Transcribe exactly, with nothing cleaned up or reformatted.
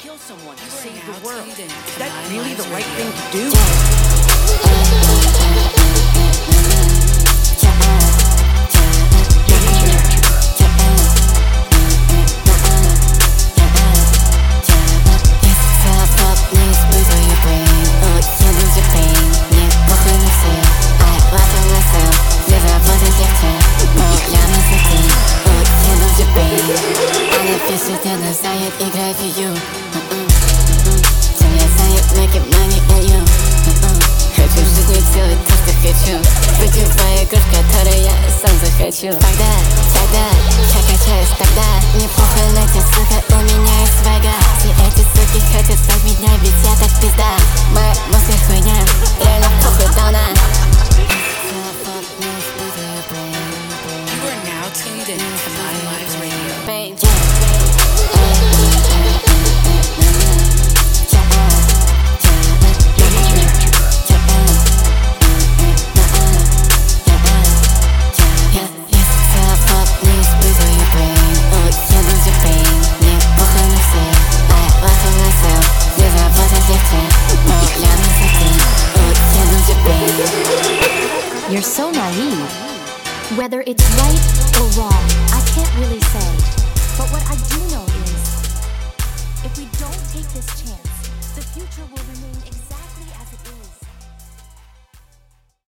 kill someone to save now the world. tuned in Is to that My really the Lives right Radio. thing to do? Знает, играет ее. Тебя знает, make it money and you. Хочу в жизни делать то, что хочу. Быть любая игрушка, которую я сам захочу. Тогда, тогда, я качаюсь тогда. Мне похуй на те, сука, у меня есть свага. Все эти суки хотят стать меня, ведь я так пизда. Моя мозга хуйня, реально похуй давно. You are now tuned in to My Lives Radio. You're so naive. Whether it's right or wrong, I can't really